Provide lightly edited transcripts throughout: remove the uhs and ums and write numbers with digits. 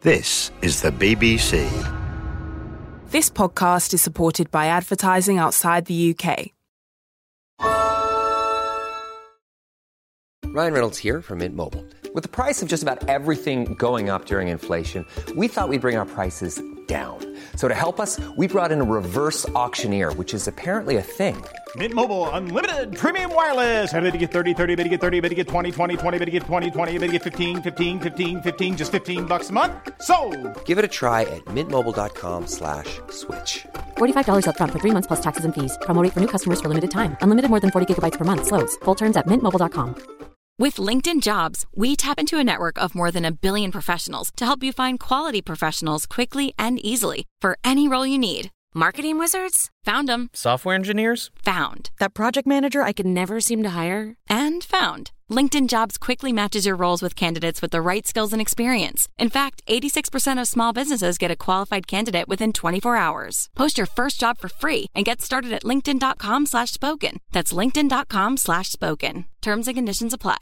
This is the BBC. This podcast is supported by advertising outside the UK. Ryan Reynolds here from Mint Mobile. With the price of just about everything going up during inflation, we thought we'd bring our prices down. So to help us, we brought in a reverse auctioneer, which is apparently a thing. Mint Mobile Unlimited Premium Wireless. How to get 30, 30, bit to get 30, bit to get 20, 20, 20, bit to get 20, 20, bit to get 15, 15, 15, 15, just $15 a month? Sold! Give it a try at mintmobile.com/switch. $45 up front for 3 months plus taxes and fees. Promo rate for new customers for limited time. Unlimited more than 40 gigabytes per month. Slows full terms at mintmobile.com. With LinkedIn Jobs, we tap into a network of more than 1 billion professionals to help you find quality professionals quickly and easily for any role you need. Marketing wizards? Found them. Software engineers? Found. That project manager I could never seem to hire? And found. LinkedIn Jobs quickly matches your roles with candidates with the right skills and experience. In fact, 86% of small businesses get a qualified candidate within 24 hours. Post your first job for free and get started at linkedin.com/spoken. That's linkedin.com/spoken. Terms and conditions apply.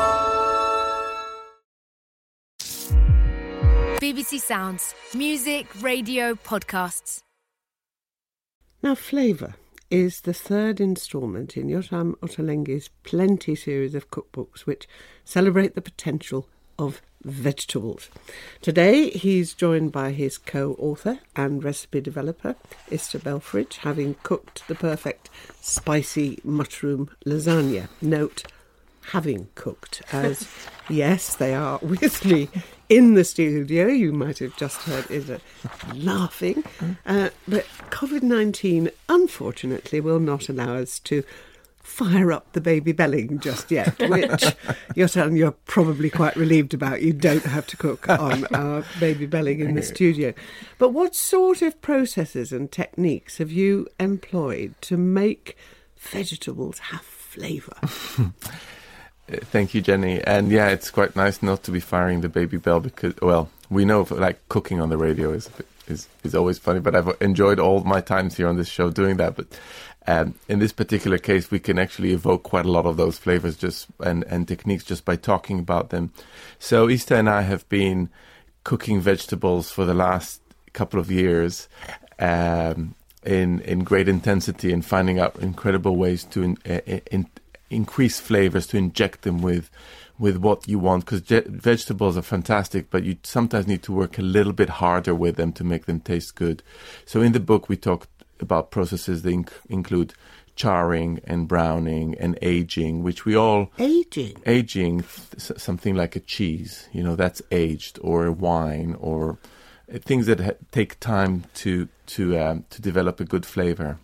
BBC Sounds. Music, radio, podcasts. Now, Flavour is the third instalment in Yotam Ottolenghi's Plenty series of cookbooks which celebrate the potential of vegetables. Today he's joined by his co-author and recipe developer, Ista Belfridge, having cooked the perfect spicy mushroom lasagna. Note, having cooked, as yes, they are with me in the studio. You might have just heard Issa laughing. But COVID-19, unfortunately, will not allow us to fire up the baby belling just yet, which you're probably quite relieved about. You don't have to cook on our baby belling in the studio. But what sort of processes and techniques have you employed to make vegetables have flavour? Thank you, Jenny. And yeah, it's quite nice not to be firing the baby bell because, well, we know like cooking on the radio is always funny, but I've enjoyed all my times here on this show doing that. But in this particular case, we can actually evoke quite a lot of those flavors just and techniques just by talking about them. So Ista and I have been cooking vegetables for the last couple of years in great intensity and finding out incredible ways to increase flavors, to inject them with what you want, because vegetables are fantastic, but you sometimes need to work a little bit harder with them to make them taste good. So in the book we talked about processes that include charring and browning and aging, which we all... Aging, something like a cheese, that's aged, or a wine, or things that take time to develop a good flavor.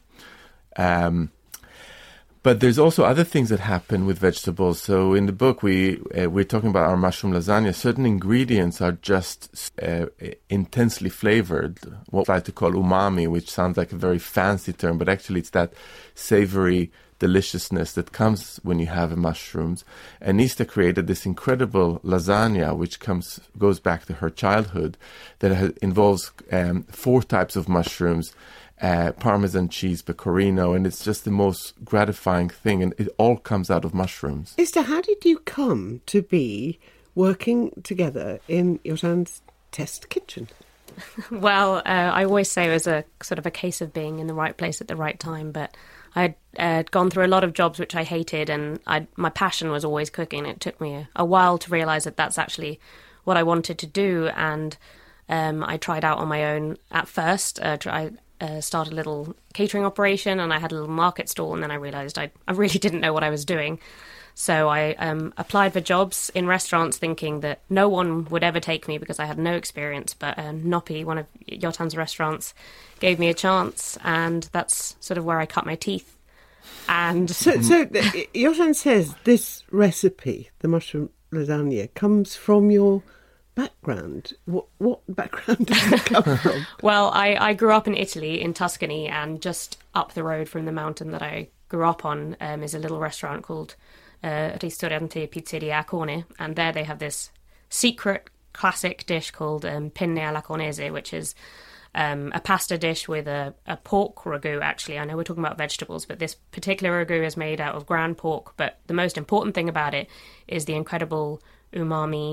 But there's also other things that happen with vegetables. So in the book, we're talking about our mushroom lasagna. Certain ingredients are just intensely flavored, what I like to call umami, which sounds like a very fancy term, but actually it's that savory deliciousness that comes when you have mushrooms. And Ista created this incredible lasagna, which goes back to her childhood, that involves 4 types of mushrooms, Parmesan cheese, pecorino, and it's just the most gratifying thing, and it all comes out of mushrooms. Ista, how did you come to be working together in Yotam's test kitchen? Well, I always say it was a sort of a case of being in the right place at the right time, but I'd gone through a lot of jobs which I hated, and my passion was always cooking. It took me a while to realise that that's actually what I wanted to do, and I tried out on my own at first. I started a little catering operation, and I had a little market stall, and then I realised I really didn't know what I was doing. So I applied for jobs in restaurants thinking that no one would ever take me because I had no experience, but Noppi, one of Yotam's restaurants, gave me a chance, and that's sort of where I cut my teeth. And So Yotam says this recipe, the mushroom lasagna, comes from your background. What background does it come from? Well, I grew up in Italy, in Tuscany, and just up the road from the mountain that I grew up on is a little restaurant called Ristorante Pizzeria Acone, and there they have this secret classic dish called penne alla conese, which is a pasta dish with a pork ragu, actually. I know we're talking about vegetables, but this particular ragu is made out of ground pork, but the most important thing about it is the incredible umami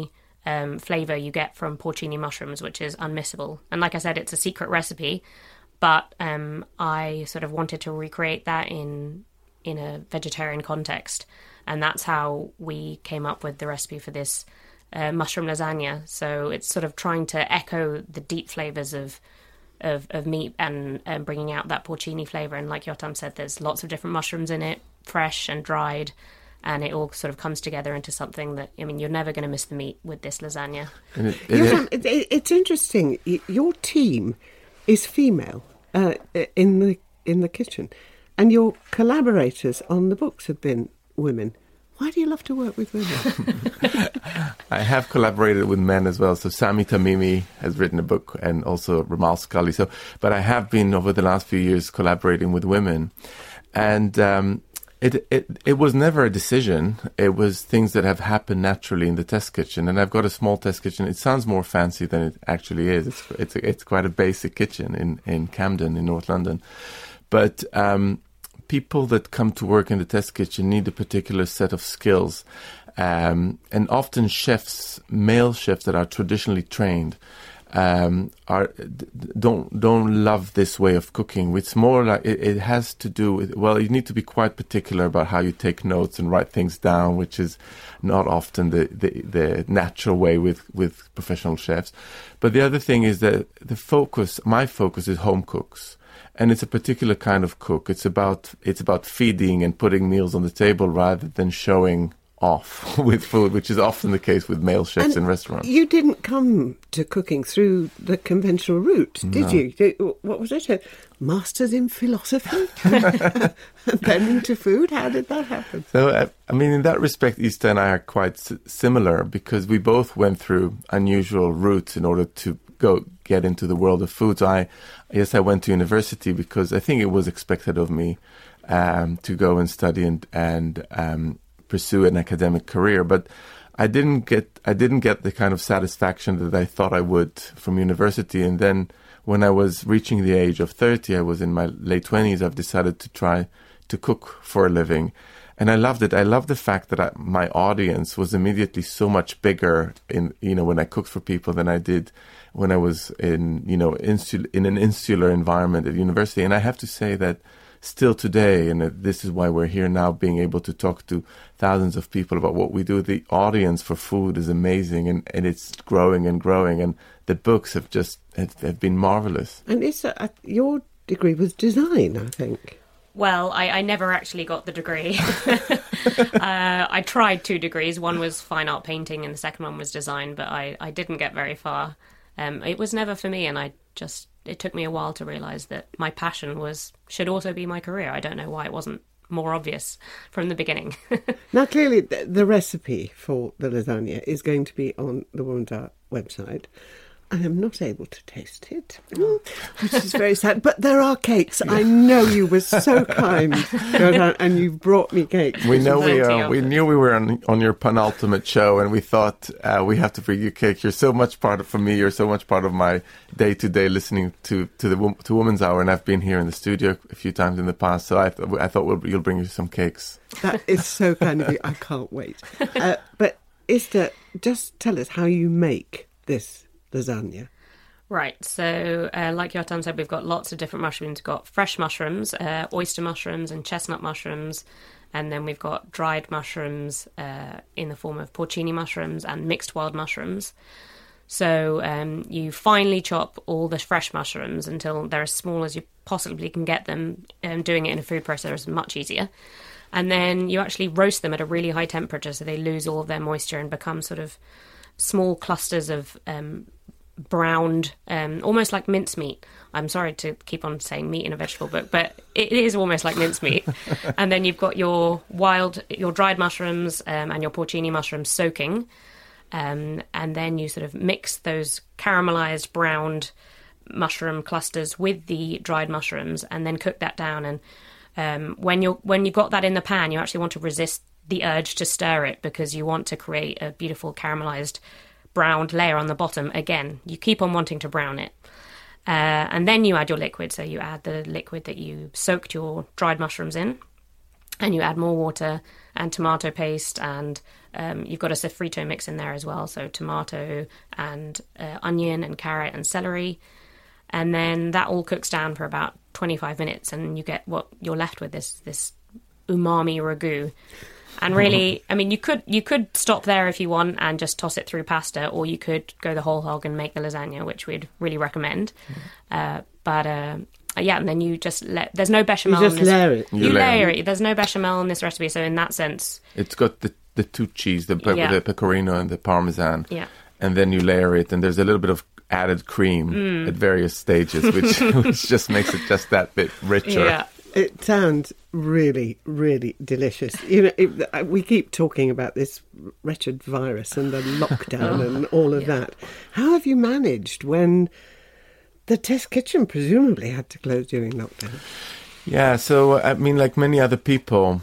flavour you get from porcini mushrooms, which is unmissable. And like I said, it's a secret recipe, but I sort of wanted to recreate that in a vegetarian context. And that's how we came up with the recipe for this mushroom lasagna. So it's sort of trying to echo the deep flavours of meat and bringing out that porcini flavour. And like Yotam said, there's lots of different mushrooms in it, fresh and dried, and it all sort of comes together into something that, I mean, you're never going to miss the meat with this lasagna. It's interesting. Your team is female in the kitchen, and your collaborators on the books have been women. Why do you love to work with women? I have collaborated with men as well. So Sami Tamimi has written a book, and also Ramal Scully. But I have been, over the last few years, collaborating with women. And it was never a decision. It was things that have happened naturally in the test kitchen. And I've got a small test kitchen. It sounds more fancy than it actually is. It's quite a basic kitchen in Camden, in North London. But people that come to work in the test kitchen need a particular set of skills. And often chefs, male chefs that are traditionally trained, don't love this way of cooking. It's more like it has to do with, well, you need to be quite particular about how you take notes and write things down, which is not often the natural way with professional chefs. But the other thing is that my focus is home cooks. And it's a particular kind of cook. It's about feeding and putting meals on the table rather than showing off with food, which is often the case with male chefs in restaurants. You didn't come to cooking through the conventional route, did you? What was it? A master's in philosophy? And then into food? How did that happen? So, I mean, in that respect, Ista and I are quite similar, because we both went through unusual routes in order to get into the world of food. So I went to university because I think it was expected of me to go and study and pursue an academic career. But I didn't get the kind of satisfaction that I thought I would from university. And then when I was reaching the age of 30, I was in my late 20s, I've decided to try to cook for a living. And I loved it. I loved the fact that my audience was immediately so much bigger when I cooked for people than I did when I was in an insular environment at university. And I have to say that still today, and this is why we're here now, being able to talk to thousands of people about what we do, the audience for food is amazing, and it's growing and growing, and the books have been marvelous. And your degree was design, I think. Well, I never actually got the degree. I tried 2 degrees. One was fine art painting and the second one was design, but I didn't get very far. It was never for me, and it took me a while to realise that my passion should also be my career. I don't know why it wasn't more obvious from the beginning. Now, clearly, the recipe for the lasagna is going to be on the Woman's Hour website. I am not able to taste it, which is very sad. But there are cakes. I know you were so kind, and you brought me cakes. We know we knew we were on your penultimate show, and we thought we have to bring you cake. You're so much part of me. You're so much part of my day-to-day listening to Woman's Hour, and I've been here in the studio a few times in the past. So I thought you'll bring you some cakes. That is so kind of you. I can't wait. But Ista, just tell us how you make this lasagna. Right, so like Yotam said, we've got lots of different mushrooms. We've got fresh mushrooms, oyster mushrooms and chestnut mushrooms, and then we've got dried mushrooms in the form of porcini mushrooms and mixed wild mushrooms. So you finely chop all the fresh mushrooms until they're as small as you possibly can get them. Doing it in a food processor is much easier. And then you actually roast them at a really high temperature so they lose all of their moisture and become sort of small clusters of browned, almost like mincemeat. I'm sorry to keep on saying meat in a vegetable book, but it is almost like mincemeat. And then you've got your dried mushrooms and your porcini mushrooms soaking. And then you sort of mix those caramelized browned mushroom clusters with the dried mushrooms and then cook that down. And when you've got that in the pan, you actually want to resist the urge to stir it because you want to create a beautiful caramelized browned layer on the bottom. Again, you keep on wanting to brown it. And then you add your liquid. So you add the liquid that you soaked your dried mushrooms in, and you add more water and tomato paste and you've got a sofrito mix in there as well, so tomato and onion and carrot and celery. And then that all cooks down for about 25 minutes, and you get what you're left with, this umami ragu. And really, I mean, you could stop there if you want and just toss it through pasta, or you could go the whole hog and make the lasagna, which we'd really recommend. Yeah, and then you just there's no bechamel. You just layer it. You layer it. There's no bechamel in this recipe, so in that sense, it's got the two cheese, the pecorino and the parmesan. Yeah, and then you layer it, and there's a little bit of added cream at various stages, which just makes it just that bit richer. Yeah. It sounds really, really delicious. You know, we keep talking about this wretched virus and the lockdown and all of that. How have you managed when the test kitchen presumably had to close during lockdown? Yeah, so I mean, like many other people,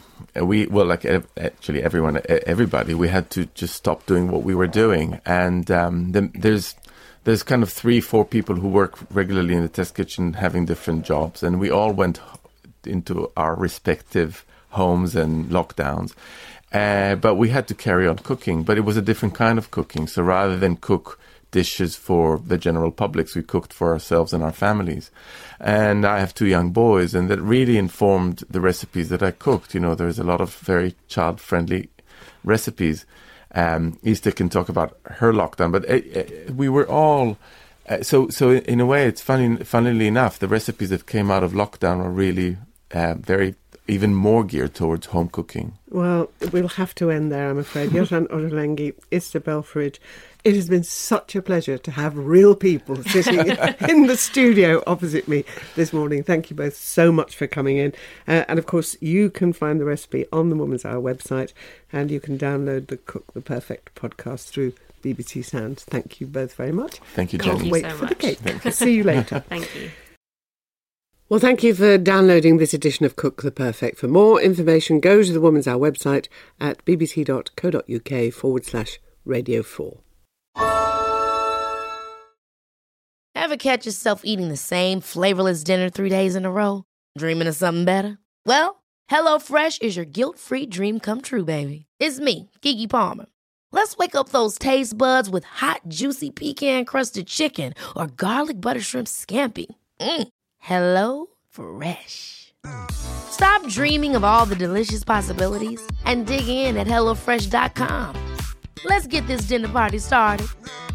everybody, we had to just stop doing what we were doing, and there's kind of 3-4 people who work regularly in the test kitchen having different jobs, and we all went into our respective homes and lockdowns. But we had to carry on cooking, but it was a different kind of cooking. So rather than cook dishes for the general public, we cooked for ourselves and our families. And I have 2 young boys, and that really informed the recipes that I cooked. You know, there's a lot of very child-friendly recipes. Easter can talk about her lockdown, but we were all... So in a way, it's funnily enough, the recipes that came out of lockdown are really very even more geared towards home cooking. Well, we'll have to end there, I'm afraid. Jotan Ottolenghi, Isabel Fridge, it has been such a pleasure to have real people sitting in the studio opposite me this morning. Thank you both so much for coming in. And of course, you can find the recipe on the Woman's Hour website, and you can download the Cook the Perfect podcast through BBC Sounds. Thank you both very much. Thank you, Jenny. Thank you Wait so for much. the cake. See you later. Thank you. Well, thank you for downloading this edition of Cook the Perfect. For more information, go to the Woman's Hour website at bbc.co.uk/Radio 4. Ever catch yourself eating the same flavourless dinner 3 days in a row? Dreaming of something better? Well, HelloFresh is your guilt-free dream come true, baby. It's me, Keke Palmer. Let's wake up those taste buds with hot, juicy pecan-crusted chicken or garlic butter shrimp scampi. Hello Fresh. Stop dreaming of all the delicious possibilities and dig in at HelloFresh.com. Let's get this dinner party started.